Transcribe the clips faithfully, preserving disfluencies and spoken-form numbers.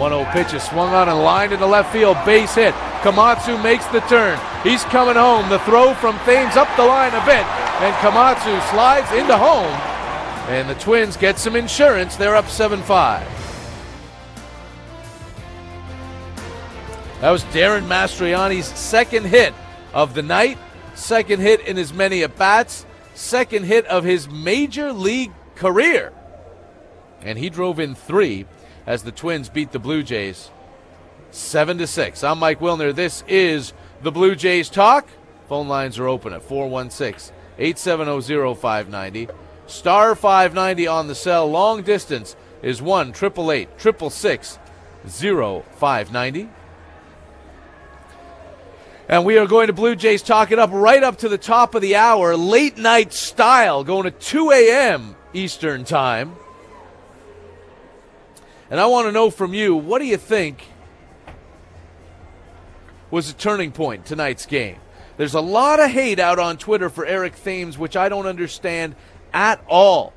one oh pitch is swung on and lined into left field. Base hit. Komatsu makes the turn. He's coming home. The throw from Thames up the line a bit. And Komatsu slides into home. And the Twins get some insurance. They're up seven five. That was Darren Mastriani's second hit of the night. Second hit in as many at-bats. Second hit of his major league career. And he drove in three as the Twins beat the Blue Jays seven to six. I'm Mike Wilner. This is the Blue Jays Talk. Phone lines are open at four one six, eight seven zero, oh five nine zero. Star five ninety on the cell. Long distance is one eight eight eight, six six six, zero five nine zero. And we are going to Blue Jays Talk it up right up to the top of the hour, late night style, going to two a.m. Eastern Time. And I want to know from you, what do you think was a turning point tonight's game? There's a lot of hate out on Twitter for Eric Thames, which I don't understand at all.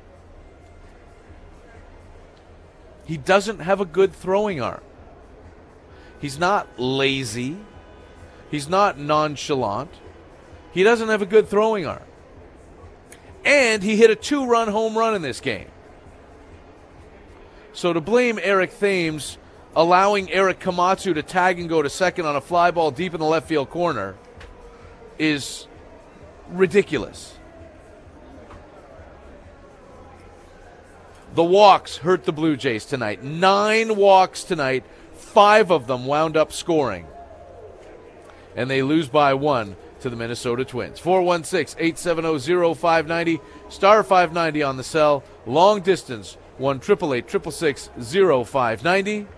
He doesn't have a good throwing arm. He's not lazy. He's not nonchalant. He doesn't have a good throwing arm. And he hit a two-run home run in this game. So to blame Eric Thames, allowing Eric Komatsu to tag and go to second on a fly ball deep in the left field corner is ridiculous. The walks hurt the Blue Jays tonight. Nine walks tonight. Five of them wound up scoring. And they lose by one to the Minnesota Twins. four one six, eight seven zero, zero five nine zero, star five ninety on the cell. Long distance, one eight eight eight, six six six, zero five nine zero.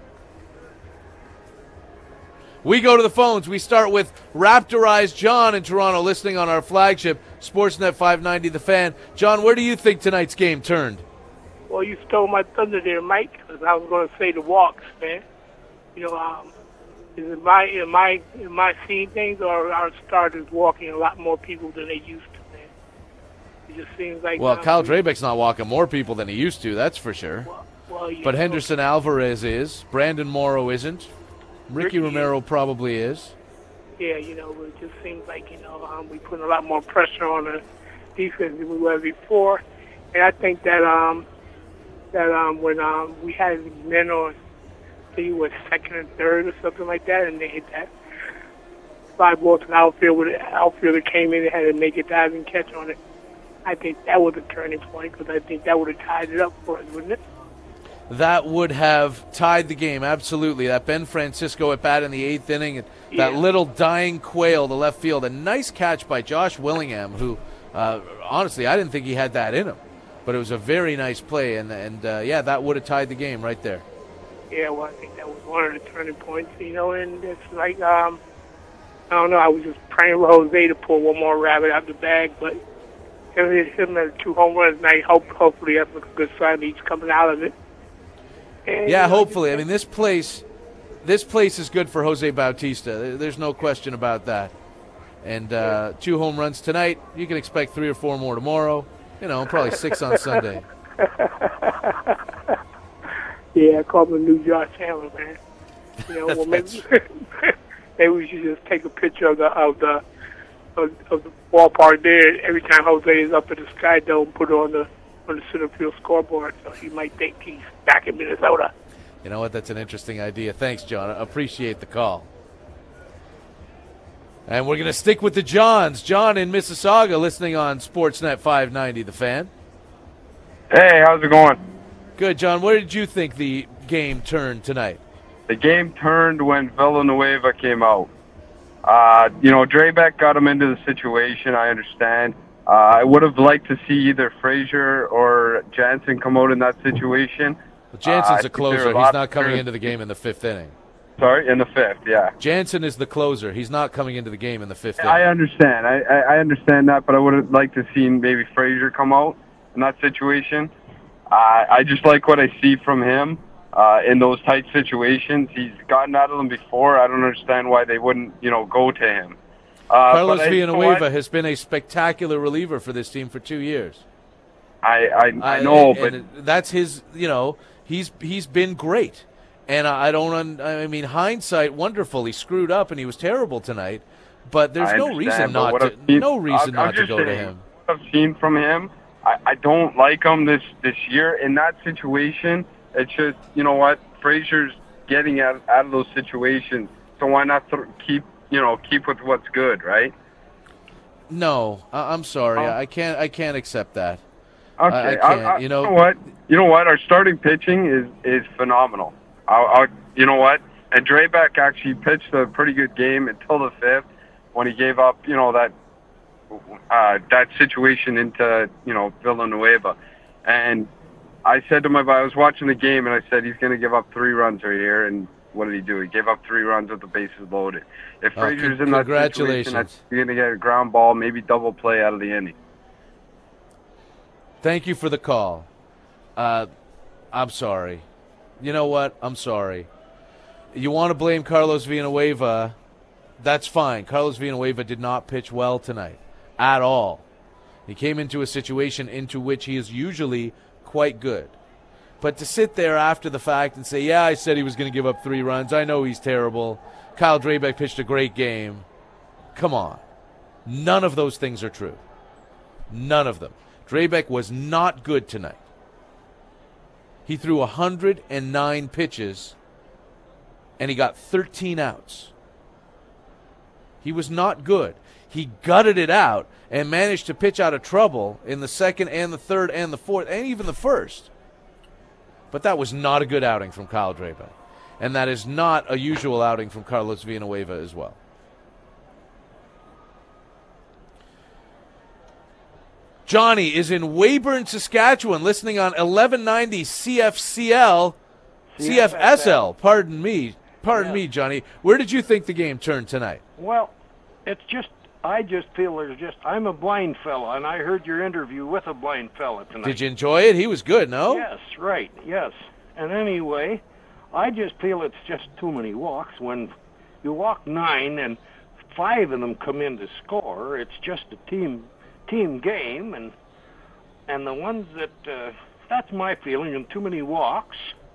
We go to the phones. We start with Raptorized John in Toronto, listening on our flagship, Sportsnet five ninety The Fan. John, where do you think tonight's game turned? Well, you stole my thunder there, Mike, because I was going to say the walks, man. You know, um, is it my, am I, am I seeing things, or are starters walking a lot more people than they used to, man? It just seems like... Well, um, Kyle Drabeck's not walking more people than he used to, that's for sure. Well, well, but know, Henderson Alvarez is. Brandon Morrow isn't. Ricky, Ricky Romero probably is. Yeah, you know, it just seems like, you know, um, we put a lot more pressure on the defense than we were before. And I think that um, that um, when um, we had men on, he was second and third or something like that, and they hit that fly ball to the outfield where the outfielder came in and had a naked diving catch on it. I think that was a turning point, because I think that would have tied it up for us, wouldn't it? That would have tied the game, absolutely. That Ben Francisco at bat in the eighth inning, and that yeah. little dying quail to left field. A nice catch by Josh Willingham, who, uh, honestly, I didn't think he had that in him. But it was a very nice play, and, and uh, yeah, that would have tied the game right there. Yeah, well, I think that was one of the turning points, you know, and it's like, um, I don't know, I was just praying for Jose to pull one more rabbit out the bag, but him, him at two home runs tonight, hope, hopefully that's a good sign he's coming out of it. And, yeah, you know, hopefully. I mean, this place, this place is good for Jose Bautista. There's no question about that. And uh, two home runs tonight. You can expect three or four more tomorrow. You know, probably six on Sunday. Yeah, I call him the new Josh Allen, man. You know, well, maybe, maybe we should just take a picture of the of the of, of the ballpark there every time Jose is up in the Sky Dome, put it on the on the center field scoreboard, so he might think he's back in Minnesota. You know what? That's an interesting idea. Thanks, John. I appreciate the call. And we're going to stick with the Johns. John in Mississauga, listening on Sportsnet five ninety The Fan. Hey, how's it going? Good, John. Where did you think the game turned tonight? The game turned when Villanueva came out. Uh, you know, Drabeck got him into the situation, I understand. Uh, I would have liked to see either Frazier or Jansen come out in that situation. Well, Jansen's uh, a closer. A He's not coming into the game in the fifth inning. Sorry, in the fifth, yeah. Jansen is the closer. He's not coming into the game in the fifth inning. I understand. I, I, I understand that, but I would have liked to see maybe Frazier come out in that situation. Uh, I just like what I see from him uh, in those tight situations. He's gotten out of them before. I don't understand why they wouldn't, you know, go to him. Uh, Carlos I, Villanueva you know has been a spectacular reliever for this team for two years. I I, I uh, know, and, but and that's his. You know, he's he's been great, And I don't, un, I mean, hindsight, wonderful. He screwed up and he was terrible tonight. But there's I no reason not what to, I've seen- no reason I'm not to just go to saying, him. What I've seen from him, I, I don't like him this, this year. In that situation, it's just, you know what, Frazier's getting out, out of those situations. So why not th- keep, you know, keep with what's good, right? No, I, I'm sorry. Oh. I can't, I can't accept that. Okay, I, I can't, I, I, you know, you know what? You know what? Our starting pitching is is phenomenal. I'll, I'll, you know what? And Draybeck actually pitched a pretty good game until the fifth, when he gave up, you know, that uh, that situation into, you know, Villanueva. And I said to my buddy, I was watching the game, and I said he's going to give up three runs right here. And what did he do? He gave up three runs with the bases loaded. If Oh, Frazier's con- in that congratulations. situation, that's, you're going to get a ground ball, maybe double play out of the inning. Thank you for the call. Uh, I'm sorry. You know what? I'm sorry. You want to blame Carlos Villanueva, that's fine. Carlos Villanueva did not pitch well tonight at all. He came into a situation into which he is usually quite good. But to sit there after the fact and say, yeah, I said he was going to give up three runs. I know he's terrible. Kyle Draybeck pitched a great game. Come on. None of those things are true. None of them. Draybeck was not good tonight. He threw one hundred nine pitches, and he got thirteen outs. He was not good. He gutted it out and managed to pitch out of trouble in the second and the third and the fourth and even the first. But that was not a good outing from Kyle Draybeck. And that is not a usual outing from Carlos Villanueva as well. Johnny is in Weyburn, Saskatchewan, listening on eleven ninety C F C L, C F S L, pardon me. Pardon Yes. me, Johnny. Where did you think the game turned tonight? Well, it's just, I just feel there's just, I'm a blind fella, and I heard your interview with a blind fella tonight. Did you enjoy it? He was good, no? Yes, right, yes. And anyway, I just feel it's just too many walks. When you walk nine and five of them come in to score, it's just a team team game, and and the ones that, uh, that's my feeling, and too many walks.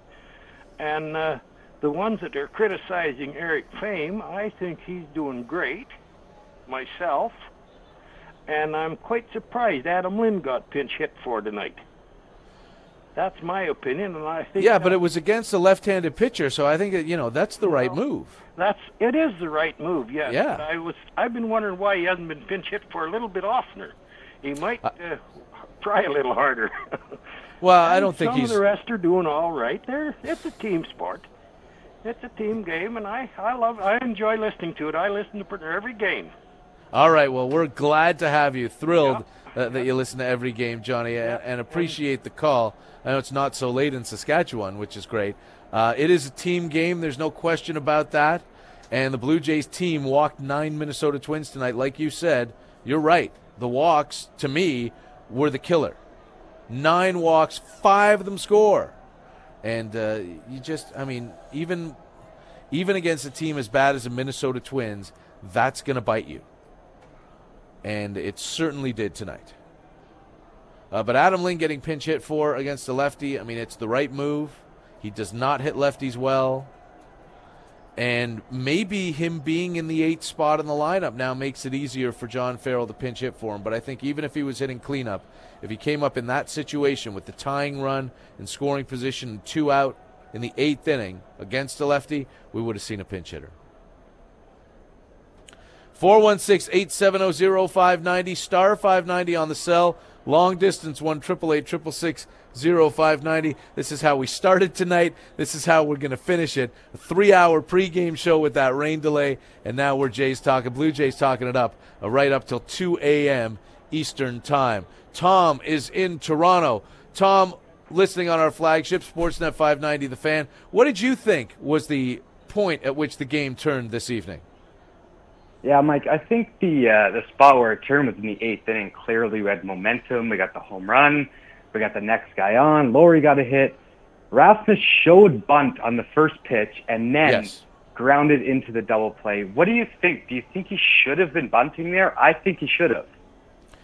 And uh, the ones that are criticizing Eric Fame, I think he's doing great, myself. And I'm quite surprised Adam Lynn got pinch hit for tonight. That's my opinion, and I think Yeah, but it was against a left-handed pitcher, so I think that, you know, that's the right move. that's it is the right move. Yes. Yeah. I was I've been wondering why he hasn't been pinch hit for a little bit oftener. He might uh, try a little harder. Well, I don't think Some he's... of the rest are doing all right. There, it's a team sport. It's a team game, and I I love I enjoy listening to it. I listen to every game. All right, well, we're glad to have you. Thrilled uh, that you listen to every game, Johnny, and, and appreciate the call. I know it's not so late in Saskatchewan, which is great. Uh, it is a team game. There's no question about that. And the Blue Jays team walked nine Minnesota Twins tonight. Like you said, you're right. The walks, to me, were the killer. Nine walks, five of them score. And uh, you just, I mean, even even against a team as bad as the Minnesota Twins, that's going to bite you. And it certainly did tonight. Uh, but Adam Lynn getting pinch hit for against the lefty, I mean, it's the right move. He does not hit lefties well. And maybe him being in the eighth spot in the lineup now makes it easier for John Farrell to pinch hit for him. But I think even if he was hitting cleanup, if he came up in that situation with the tying run and scoring position and two out in the eighth inning against the lefty, we would have seen a pinch hitter. four one six, eight seven zero, zero five nine zero, star five ninety on the cell. Long distance, one eight eight eight, six six six, zero five nine zero. This is how we started tonight. This is how we're going to finish it. A three-hour pregame show with that rain delay, and now we're Jays talking, Blue Jays talking it up uh, right up till two a.m. Eastern Time. Tom is in Toronto. Tom, listening on our flagship, Sportsnet five ninety The Fan. What did you think was the point at which the game turned this evening? Yeah, Mike, I think the uh, the spot where it turned was in the eighth inning. Clearly, we had momentum. We got the home run. We got the next guy on. Laurie got a hit. Rasmus showed bunt on the first pitch and then Yes. grounded into the double play. What do you think? Do you think he should have been bunting there? I think he should have.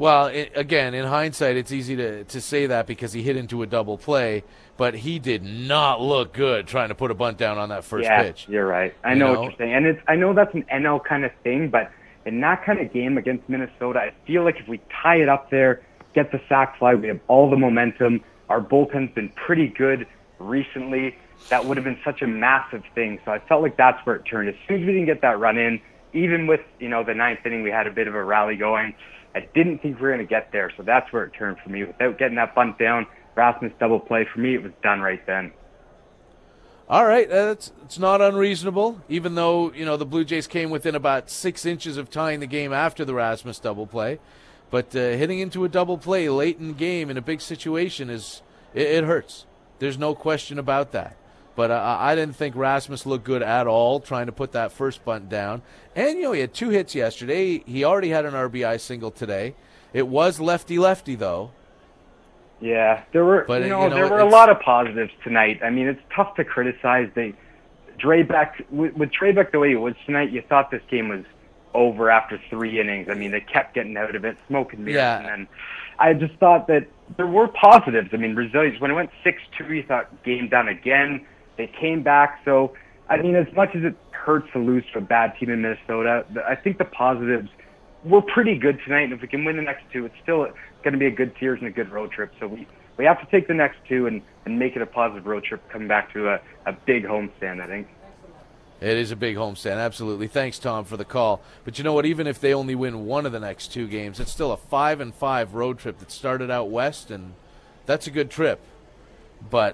Well, it, again, in hindsight, it's easy to, to say that because he hit into a double play, but he did not look good trying to put a bunt down on that first yeah, pitch. You're right. I you know, know what you're saying. And it's I know that's an N L kind of thing, but in that kind of game against Minnesota, I feel like if we tie it up there, get the sac fly, we have all the momentum. Our bullpen's been pretty good recently. That would have been such a massive thing. So I felt like that's where it turned. As soon as we didn't get that run in, even with, you know, the ninth inning, we had a bit of a rally going. I didn't think we were going to get there, so that's where it turned for me. Without getting that bunt down, Rasmus double play, for me, it was done right then. All right, uh, it's, it's not unreasonable, even though, you know, the Blue Jays came within about six inches of tying the game after the Rasmus double play. But uh, hitting into a double play late in the game in a big situation, is it, it hurts. There's no question about that. But uh, I didn't think Rasmus looked good at all trying to put that first bunt down. And, you know, he had two hits yesterday. He already had an R B I single today. It was lefty-lefty, though. Yeah, there were But, you know, you know, there were a it's- lot of positives tonight. I mean, it's tough to criticize. They, Draybeck, with, with Draybeck the way he was tonight, you thought this game was over after three innings. I mean, they kept getting out of it, smoke and mirrors. Yeah. And then I just thought that there were positives. I mean, resilience. When it went six two, you thought game done again. They came back. So, I mean, as much as it hurts to lose to a bad team in Minnesota, I think the positives were pretty good tonight. And if we can win the next two, it's still going to be a good series and a good road trip. So we, we have to take the next two and, and make it a positive road trip, coming back to a, a big homestand, I think. It is a big homestand, absolutely. Thanks, Tom, for the call. But you know what? Even if they only win one of the next two games, it's still a five and five road trip that started out west, and that's a good trip. But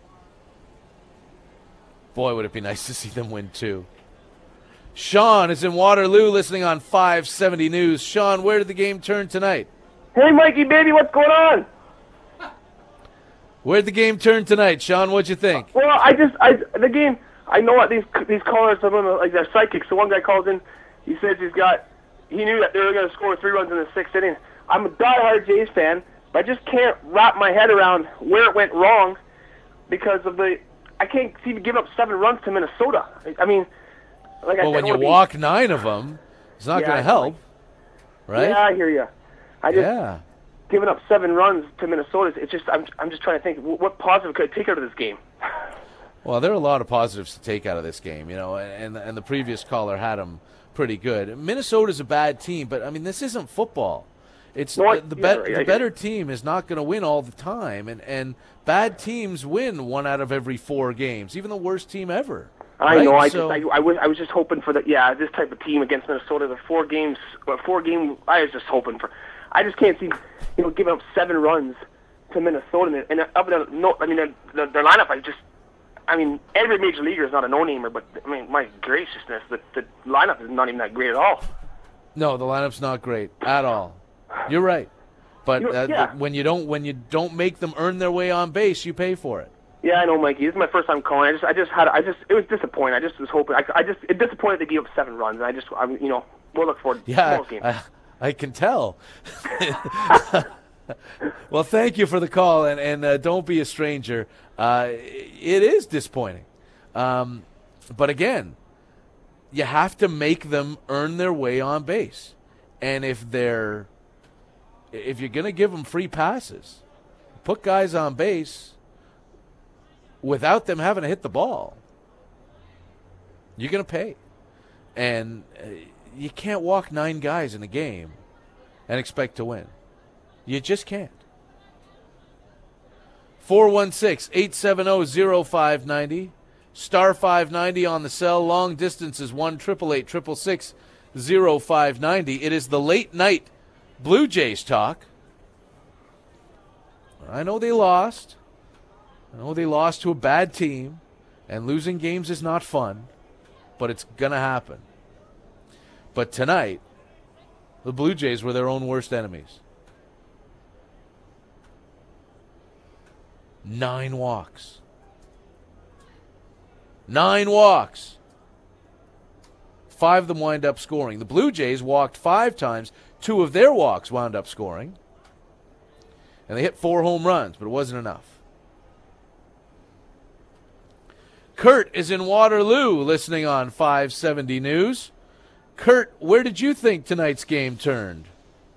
boy, would it be nice to see them win two. Sean is in Waterloo, listening on five seventy News. Sean, where did the game turn tonight? Hey, Mikey, baby, what's going on? Where'd the game turn tonight, Sean? What'd you think? Well, I just, I the game, I know what these these callers, some of them, like, they're psychics. So one guy calls in, he says he's got, he knew that they were going to score three runs in the sixth inning. I'm a diehard Jays fan, but I just can't wrap my head around where it went wrong because of the, I can't see give up seven runs to Minnesota. I mean, like I Well, said, when I you wanna be- walk nine of them, it's not Yeah, going I to know. help, right? Yeah, I hear you. I just, Yeah. giving up seven runs to Minnesota, it's just, I'm, I'm just trying to think, wh- what positive could I take out of this game? Well, there are a lot of positives to take out of this game, you know, and and the previous caller had them pretty good. Minnesota's a bad team, but I mean, this isn't football. It's No, I- the, the, yeah, bet, right, I the get better it. team is not going to win all the time, and and bad teams win one out of every four games, even the worst team ever. I right? know. I So- just, I, I was, I was just hoping for the, yeah, this type of team against Minnesota. The four games, well, four game. I was just hoping for. I just can't see, you know, giving up seven runs to Minnesota, and, and up in no, I mean, their, their, their lineup. I just, I mean, every major leaguer is not a no-namer, but I mean, my graciousness, the the lineup is not even that great at all. No, the lineup's not great at all. You're right, but You know, uh, yeah. when you don't when you don't make them earn their way on base, you pay for it. Yeah, I know, Mikey. This is my first time calling. I just, I just had, I just, it was disappointing. I just was hoping. I, I just, it disappointed they gave up seven runs. And I just, I, you know, we'll look forward to Yeah, tomorrow's game. I, I can tell. Well, thank you for the call, and, and uh, don't be a stranger. Uh, it is disappointing. Um, but again, you have to make them earn their way on base. And if they're if you're going to give them free passes, put guys on base without them having to hit the ball, you're going to pay. And uh, you can't walk nine guys in a game and expect to win. You just can't. four one six, eight seven zero, zero five nine zero. Star five ninety on the cell. Long distance is one eight eight eight, six six six, zero five nine zero. It is the late night Blue Jays talk. I know they lost. I know they lost to a bad team, and losing games is not fun, but it's going to happen. But tonight, the Blue Jays were their own worst enemies. Nine walks. Nine walks. Five of them wind up scoring. The Blue Jays walked five times. Two of their walks wound up scoring. And they hit four home runs, but it wasn't enough. Kurt is in Waterloo listening on five seventy News. Kurt, where did you think tonight's game turned?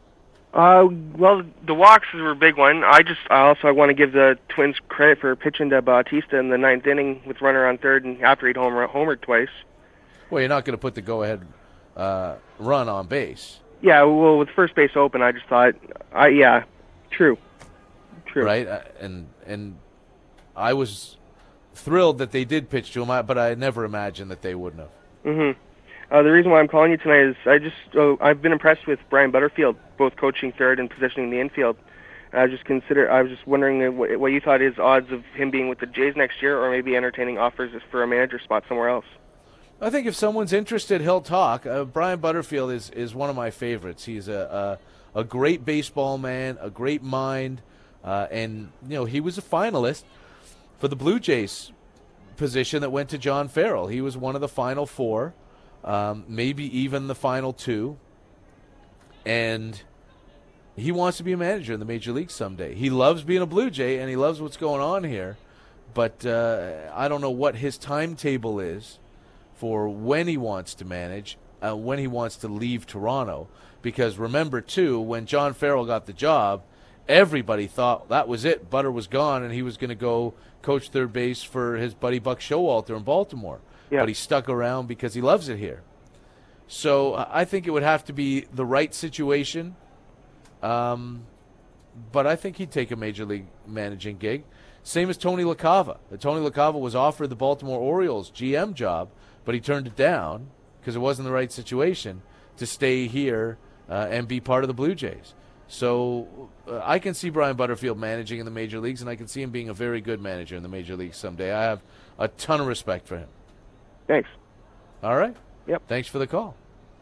Uh, well, the walks were a big one. I just I also I want to give the Twins credit for pitching to Bautista in the ninth inning with runner on third, and after he'd homer, homered twice. Well, you're not going to put the go-ahead uh, run on base. Yeah, well, with first base open, I just thought, I yeah, true, true. Right, uh, and and I was thrilled that they did pitch to him, but I never imagined that they wouldn't have. Mm-hmm. Uh, the reason why I'm calling you tonight is I just uh, I've been impressed with Brian Butterfield, both coaching third and positioning the infield. I just consider I was just wondering what, what you thought his odds of him being with the Jays next year, or maybe entertaining offers for a manager spot somewhere else. I think if someone's interested, he'll talk. Uh, Brian Butterfield is, is one of my favorites. He's a a, a great baseball man, a great mind, uh, and you know he was a finalist for the Blue Jays position that went to John Farrell. He was one of the final four. Um, maybe even the final two, and he wants to be a manager in the major leagues someday. He loves being a Blue Jay, and he loves what's going on here, but uh, I don't know what his timetable is for when he wants to manage, uh, when he wants to leave Toronto, because remember, too, when John Farrell got the job, everybody thought that was it. Butter was gone, and he was going to go coach third base for his buddy Buck Showalter in Baltimore. Yeah. But he stuck around because he loves it here. So uh, I think it would have to be the right situation. Um, but I think he'd take a major league managing gig. Same as Tony LaCava. Tony LaCava was offered the Baltimore Orioles G M job, but he turned it down because it wasn't the right situation to stay here uh, and be part of the Blue Jays. So uh, I can see Brian Butterfield managing in the major leagues, and I can see him being a very good manager in the major leagues someday. I have a ton of respect for him. Thanks. All right. Yep. Thanks for the call.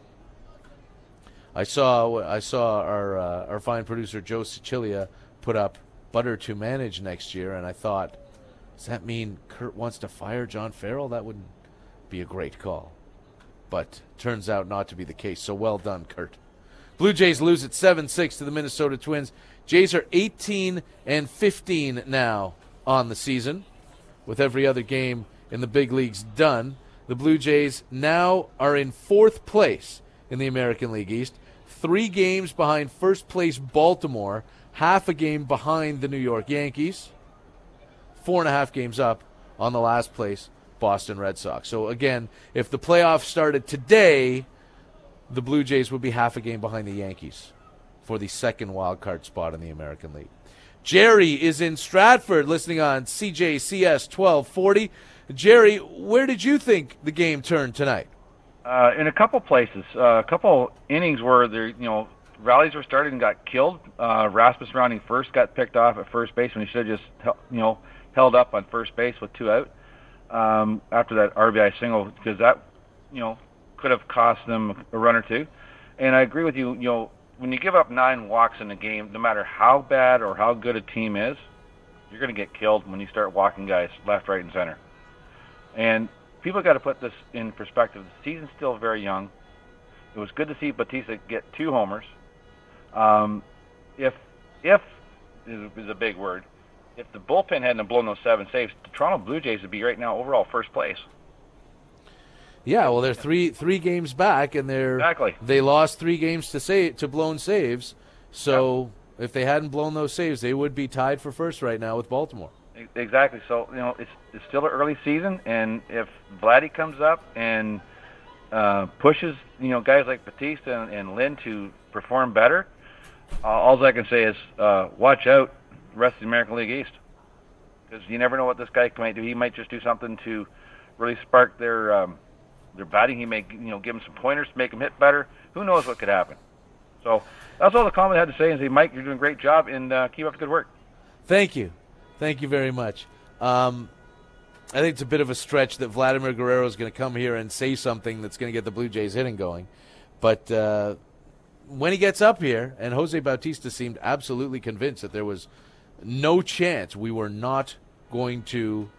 I saw I saw our uh, our fine producer Joe Sicilia put up Butter to manage next year, and I thought, does that mean Kurt wants to fire John Farrell? That wouldn't be a great call. But turns out not to be the case. So well done, Kurt. Blue Jays lose at seven six to the Minnesota Twins. Jays are eighteen and fifteen now on the season, with every other game in the big leagues done. The Blue Jays now are in fourth place in the American League East, three games behind first place Baltimore, half a game behind the New York Yankees, four and a half games up on the last place Boston Red Sox. So again, if the playoffs started today, the Blue Jays would be half a game behind the Yankees for the second wild card spot in the American League. Jerry is in Stratford listening on C J C S twelve forty. Jerry, where did you think the game turned tonight? Uh, in a couple places, uh, a couple innings where there, you know, rallies were started and got killed. Uh, Rasmus rounding first got picked off at first base when he should have just, you know, held up on first base with two out um, after that R B I single, because that, you know, could have cost them a run or two. And I agree with you. You know, when you give up nine walks in a game, no matter how bad or how good a team is, you're going to get killed when you start walking guys left, right, and center. And people got to put this in perspective. The season's still very young. It was good to see Bautista get two homers. Um, if if is, is a big word. If the bullpen hadn't blown those seven saves, the Toronto Blue Jays would be right now overall first place. Yeah, well, they're three three games back, and they're exactly they lost three games to save to blown saves. So yep. If they hadn't blown those saves, they would be tied for first right now with Baltimore. Exactly. So, you know, it's it's still an early season, and if Vladdy comes up and uh, pushes, you know, guys like Bautista and, and Lynn to perform better, uh, all I can say is uh, watch out the rest of the American League East, because you never know what this guy might do. He might just do something to really spark their um, their batting. He may, you know, give them some pointers to make them hit better. Who knows what could happen? So that's all the comment I had to say. And say, Mike, you're doing a great job, and uh, keep up the good work. Thank you. Thank you very much. Um, I think it's a bit of a stretch that Vladimir Guerrero is going to come here and say something that's going to get the Blue Jays hitting going. But uh, when he gets up here, and Jose Bautista seemed absolutely convinced that there was no chance we were not going to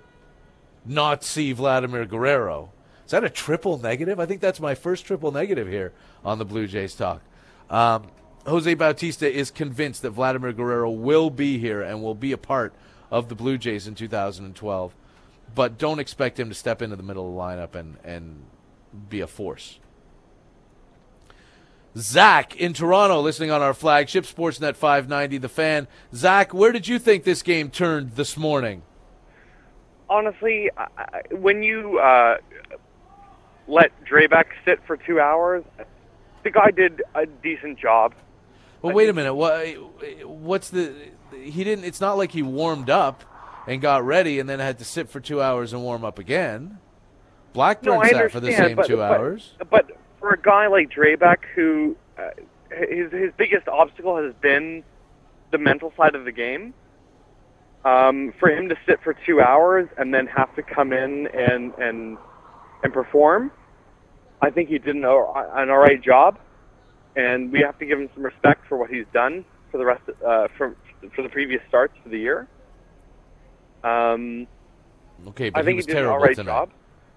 not see Vladimir Guerrero. Is that a triple negative? I think that's my first triple negative here on the Blue Jays Talk. Um, Jose Bautista is convinced that Vladimir Guerrero will be here and will be a part of the Blue Jays in two thousand twelve, but don't expect him to step into the middle of the lineup and, and be a force. Zach in Toronto, listening on our flagship, Sportsnet five ninety, The Fan. Zach, where did you think this game turned this morning? Honestly, I, when you uh, let Drabek sit for two hours, the guy did a decent job. Well, wait a minute. What? What's the? He didn't. It's not like he warmed up and got ready and then had to sit for two hours and warm up again. Blackburn no, I sat for the same but, two but, hours. But for a guy like Drabek, who uh, his his biggest obstacle has been the mental side of the game, um, for him to sit for two hours and then have to come in and and and perform, I think he did an, an all right job. And we have to give him some respect for what he's done for the rest of, uh, for for the previous starts for the year. Um, okay, but I think he was he did terrible an all right tonight. job.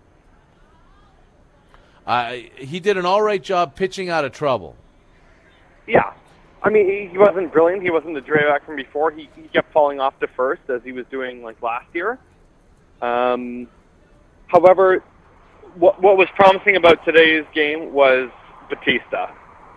Uh, he did an all right job pitching out of trouble. Yeah, I mean he, he wasn't brilliant. He wasn't the Drabek from before. He, he kept falling off to first as he was doing like last year. Um, however, what what was promising about today's game was Batista.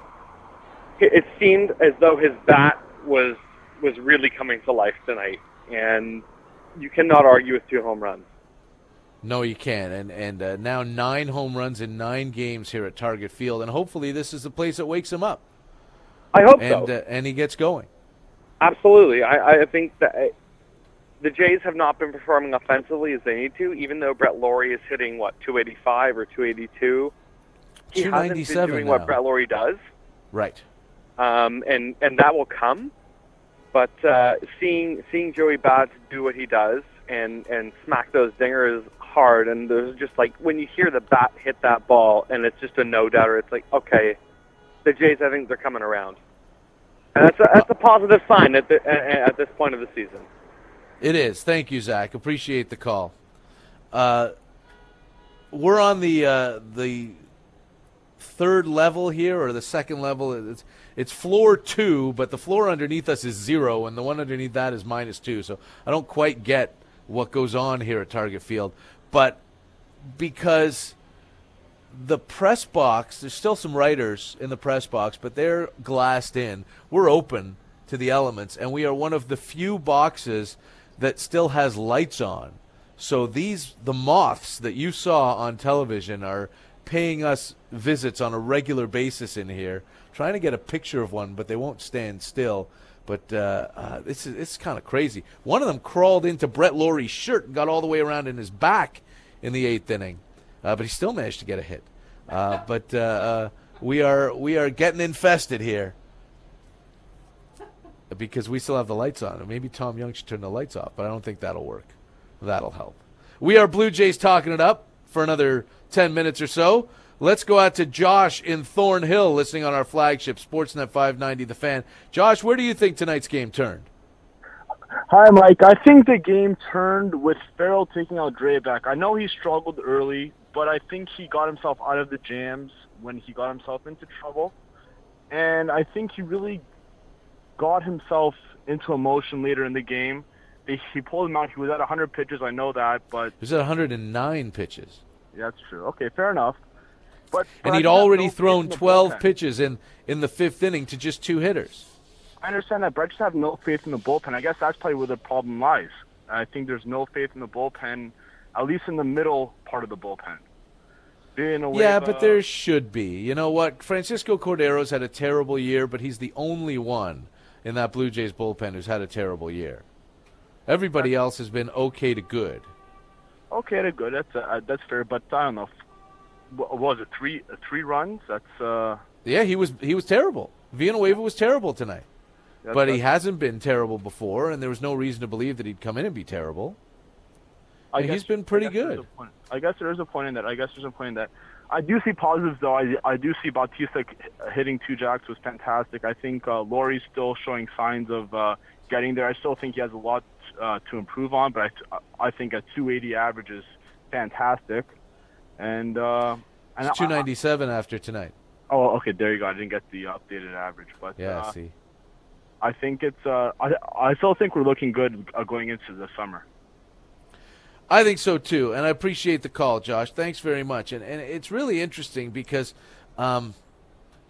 It seemed as though his bat was was really coming to life tonight, and you cannot argue with two home runs. No, you can't. And and uh, now nine home runs in nine games here at Target Field, and hopefully this is the place that wakes him up. I hope and, so. Uh, and he gets going. Absolutely. I, I think that uh, the Jays have not been performing offensively as they need to, even though Brett Laurie is hitting, what, two eighty-five or two eighty-two. He hasn't been doing now. what Brett Laurie does. Right. Um, and, and that will come. But uh, seeing seeing Joey Bats do what he does and, and smack those dingers hard, and there's just like, when you hear the bat hit that ball and it's just a no-doubter, it's like, okay, the Jays, I think they're coming around. And that's a, that's a positive sign at, the, at this point of the season. It is. Thank you, Zach. Appreciate the call. Uh, we're on the uh, the third level here, or the second level. It's, it's floor two, but the floor underneath us is zero, and the one underneath that is minus two. So I don't quite get what goes on here at Target Field. But because the press box, there's still some writers in the press box, but they're glassed in. We're open to the elements, and we are one of the few boxes that still has lights on. So these, the moths that you saw on television are paying us visits on a regular basis in here, trying to get a picture of one, but they won't stand still. But uh, uh, this is it's kind of crazy. One of them crawled into Brett Laurie's shirt and got all the way around in his back in the eighth inning, uh, but he still managed to get a hit. Uh, but uh, uh, we are we are getting infested here because we still have the lights on. Maybe Tom Young should turn the lights off, but I don't think that'll work. That'll help. We are Blue Jays talking it up for another ten minutes or so. Let's go out to Josh in Thornhill, listening on our flagship, Sportsnet five ninety, The Fan. Josh, where do you think tonight's game turned? Hi, Mike. I think the game turned with Farrell taking out Drabek. I know he struggled early, but I think he got himself out of the jams when he got himself into trouble. And I think he really got himself into emotion later in the game. He, he pulled him out. He was at one hundred pitches, I know that, but... He was at one hundred nine pitches. Yeah, that's true. Okay, fair enough. But, but and he'd already no thrown twelve pitches in, in the fifth inning to just two hitters. I understand that, but I just have no faith in the bullpen. I guess that's probably where the problem lies. I think there's no faith in the bullpen, at least in the middle part of the bullpen. Yeah, but there should be. You know what? Francisco Cordero's had a terrible year, but he's the only one in that Blue Jays bullpen who's had a terrible year. Everybody else has been okay to good. Okay to good. That's uh, that's fair, but I don't know. What was it? Three uh, three runs? That's uh. Yeah, he was he was terrible. Villanueva was terrible tonight, that's, but he that's, hasn't been terrible before, and there was no reason to believe that he'd come in and be terrible. I and guess, he's been pretty I good. I guess there is a point in that. I guess there's a point in that. I do see positives, though. I, I do see Bautista hitting two jacks was fantastic. I think uh, Laurie's still showing signs of uh, getting there. I still think he has a lot uh, to improve on, but I, I think a two eighty average is fantastic. And, uh, and it's two ninety-seven I, after tonight. Oh, okay, there you go. I didn't get the updated average, but yeah, uh, see, I think it's. Uh, I I still think we're looking good uh, going into the summer. I think so too, and I appreciate the call, Josh. Thanks very much. And and it's really interesting because, um,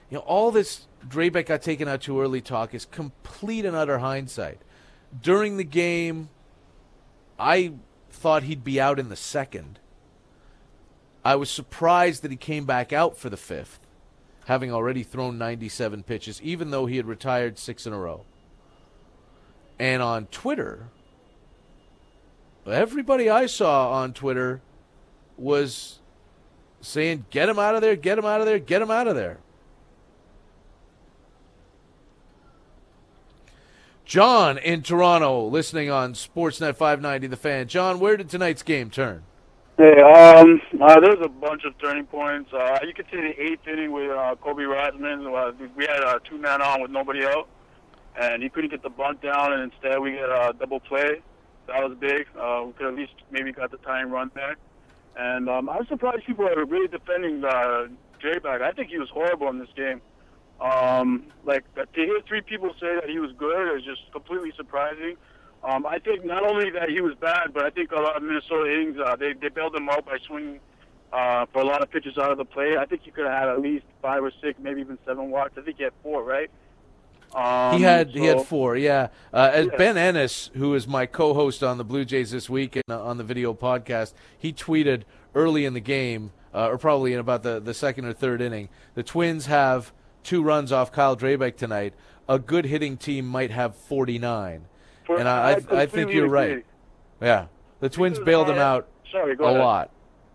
You know, all this Drabek got taken out too early talk is complete and utter hindsight. During the game, I thought he'd be out in the second. I was surprised that he came back out for the fifth, having already thrown ninety-seven pitches, even though he had retired six in a row. And on Twitter, everybody I saw on Twitter was saying, get him out of there, get him out of there, get him out of there. John in Toronto, listening on Sportsnet five ninety The Fan. John, where did tonight's game turn? Hey, um, uh, there's a bunch of turning points. Uh, you could see the eighth inning with uh, Kobe Rasmus. Uh, we had a two-man on with nobody out, and he couldn't get the bunt down, and instead we get a double play. That was big. Uh, we could at least maybe got the tying run there. And um, I was surprised people are really defending uh, Drabek. I think he was horrible in this game. Um, like, to hear three people say that he was good is just completely surprising. Um, I think not only that he was bad, but I think a lot of Minnesota innings, uh, they, they bailed him out by swinging uh, for a lot of pitches out of the plate. I think he could have had at least five or six, maybe even seven walks. I think he had four, right? Um, he had so, he had four, yeah. Uh, as yeah. Ben Ennis, who is my co-host on the Blue Jays This Week and uh, on the video podcast, he tweeted early in the game, uh, or probably in about the, the second or third inning, the Twins have two runs off Kyle Drabek tonight. A good hitting team might have forty-nine. For, and I, I, I think you're agree. right. Yeah, the Twins Because, bailed uh, him out sorry, go a ahead. lot.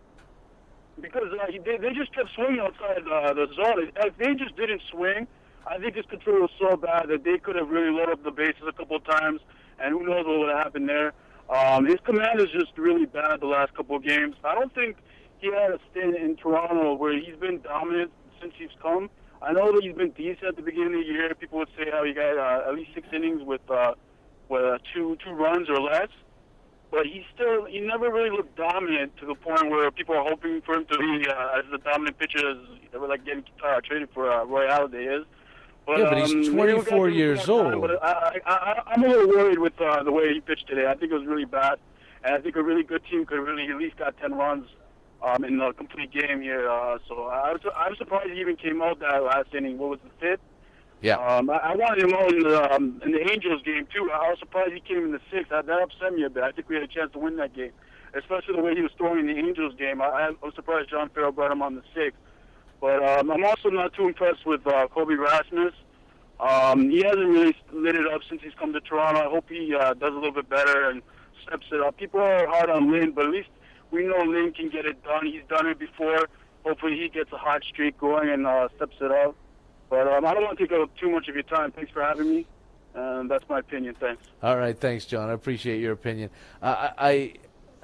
Because uh, he, they, they just kept swinging outside uh, the zone. If they just didn't swing, I think his control was so bad that they could have really loaded up the bases a couple of times, and who knows what would have happened there. Um, his command is just really bad the last couple of games. I don't think he had a stint in Toronto where he's been dominant since he's come. I know that he's been decent at the beginning of the year. People would say how he got uh, at least six innings with uh, with uh, two two runs or less, but he still he never really looked dominant to the point where people are hoping for him to be uh, as the dominant pitcher as they were like getting uh, traded for uh, Roy Halladay is. But, yeah, but he's um, twenty-four years old. time, but I, I, I, I'm a little worried with uh, the way he pitched today. I think it was really bad, and I think a really good team could have really at least got ten runs um, in the complete game here. Uh, so I was I'm surprised he even came out that last inning. What was the fifth? Yeah. Um, I, I wanted him out in the um, in the Angels game too. I was surprised he came in the sixth. That, that upset me a bit. I think we had a chance to win that game, especially the way he was throwing in the Angels game. I, I was surprised John Farrell brought him on the sixth. But um, I'm also not too impressed with uh, Kobe Rasmus. Um, he hasn't really lit it up since he's come to Toronto. I hope he uh, does a little bit better and steps it up. People are hard on Lynn, but at least we know Lynn can get it done. He's done it before. Hopefully he gets a hot streak going and uh, steps it up. But um, I don't want to take up too much of your time. Thanks for having me. And that's my opinion. Thanks. All right, thanks, John. I appreciate your opinion. Uh, I, I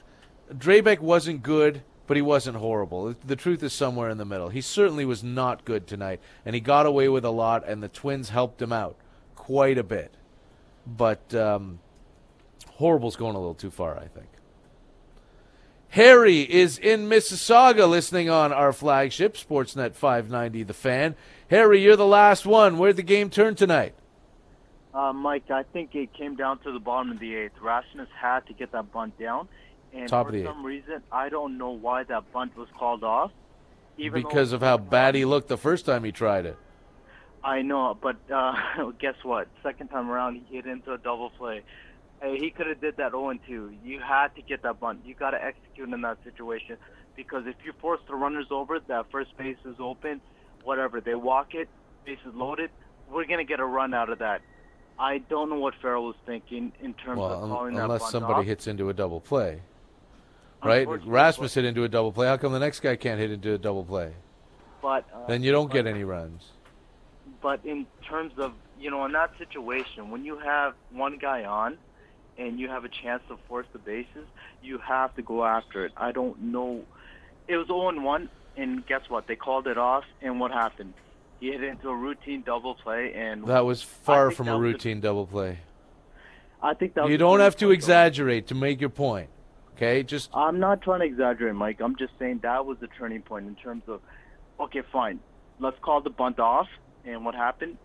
Drabek wasn't good, but he wasn't horrible. The truth is somewhere in the middle. He certainly was not good tonight, and he got away with a lot, and the Twins helped him out quite a bit. But um, horrible's going a little too far, I think. Harry is in Mississauga listening on our flagship, Sportsnet five ninety The Fan. Harry, you're the last one. Where'd the game turn tonight? Uh, Mike, I think it came down to the bottom of the eighth. Rasmus had to get that bunt down. And Top for of the some reason, I don't know why that bunt was called off. Even because of how bad he looked the first time he tried it. I know, but uh, guess what? Second time around, he hit into a double play. Hey, he could have did that oh and two. You had to get that bunt. You got to execute in that situation because if you force the runners over, that first base is open, whatever. They walk it, bases loaded, we're going to get a run out of that. I don't know what Farrell was thinking in terms well, of calling that unless bunt somebody off. hits into a double play. Right? Rasmus hit into a double play. How come the next guy can't hit into a double play? But uh, then you don't but, get any runs. But in terms of, you know, in that situation, when you have one guy on and you have a chance to force the bases, you have to go after it. I don't know. It was oh and one, and guess what? They called it off, and what happened? He hit into a routine double play, and that was far from that a was routine double play. I think that was you don't have to exaggerate to make your point. Okay, just I'm not trying to exaggerate, Mike. I'm just saying that was the turning point in terms of, okay, fine, let's call the bunt off, and what happened?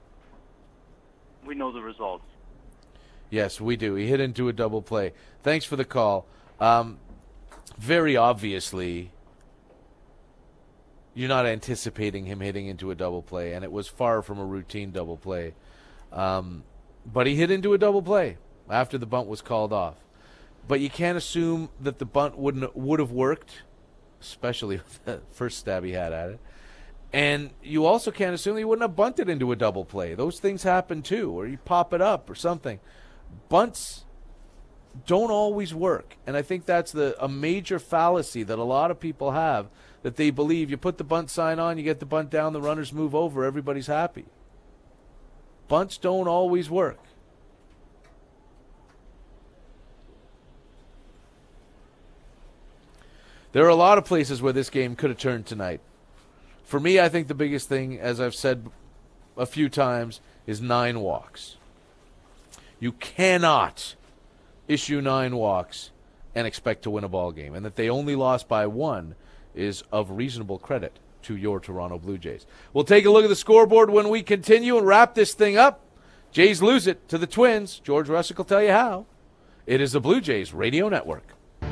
We know the results. Yes, we do. He hit into a double play. Thanks for the call. Um, very obviously, you're not anticipating him hitting into a double play, and it was far from a routine double play. Um, but he hit into a double play after the bunt was called off. But you can't assume that the bunt wouldn't would have worked, especially with the first stab he had at it. And you also can't assume he wouldn't have bunted into a double play. Those things happen too, or you pop it up or something. Bunts don't always work. And I think that's the a major fallacy that a lot of people have, that they believe you put the bunt sign on, you get the bunt down, the runners move over, everybody's happy. Bunts don't always work. There are a lot of places where this game could have turned tonight. For me, I think the biggest thing, as I've said a few times, is nine walks. You cannot issue nine walks and expect to win a ball game. And that they only lost by one is of reasonable credit to your Toronto Blue Jays. We'll take a look at the scoreboard when we continue and wrap this thing up. Jays lose it to the Twins. George Russick will tell you how. It is the Blue Jays Radio Network.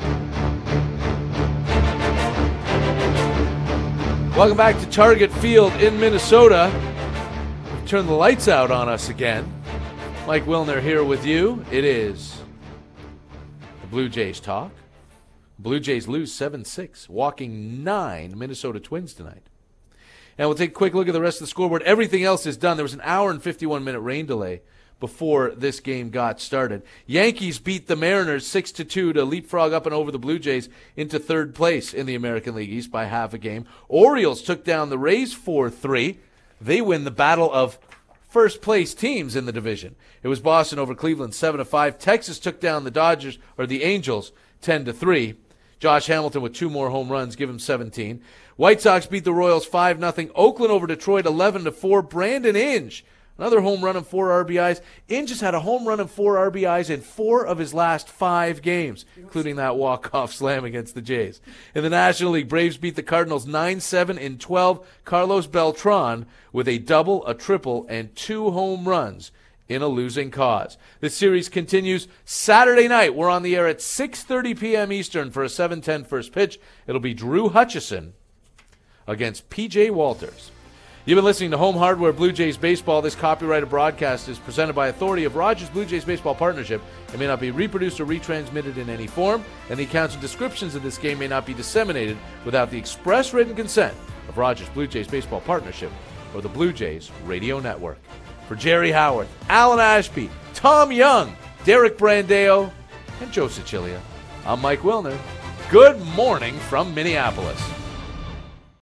Welcome back to Target Field in Minnesota. Turn the lights out on us again. Mike Wilner here with you. It is the Blue Jays talk. Blue Jays lose seven six, walking nine Minnesota Twins tonight. And we'll take a quick look at the rest of the scoreboard. Everything else is done. There was an hour and fifty-one minute rain delay before this game got started. Yankees beat the Mariners six to two to leapfrog up and over the Blue Jays into third place in the American League East by half a game. Orioles took down the Rays four three. They win the battle of first place teams in the division. It was Boston over Cleveland seven to five. Texas took down the Dodgers or the Angels ten to three. Josh Hamilton with two more home runs, give him seventeen. White Sox beat the Royals five nothing. Oakland over Detroit eleven to four. Brandon Inge, another home run and four R B Is. Inge has had a home run and four R B Is in four of his last five games, including that walk-off slam against the Jays. In the National League, Braves beat the Cardinals nine seven in twelve. Carlos Beltran with a double, a triple, and two home runs in a losing cause. This series continues Saturday night. We're on the air at six thirty p.m. Eastern for a seven ten first pitch. It'll be Drew Hutchison against P J Walters. You've been listening to Home Hardware Blue Jays Baseball. This copyrighted broadcast is presented by authority of Rogers Blue Jays Baseball Partnership. It may not be reproduced or retransmitted in any form, and the accounts and descriptions of this game may not be disseminated without the express written consent of Rogers Blue Jays Baseball Partnership or the Blue Jays Radio Network. For Jerry Howard, Alan Ashby, Tom Young, Derek Brandeo, and Joe Sicilia, I'm Mike Wilner. Good morning from Minneapolis.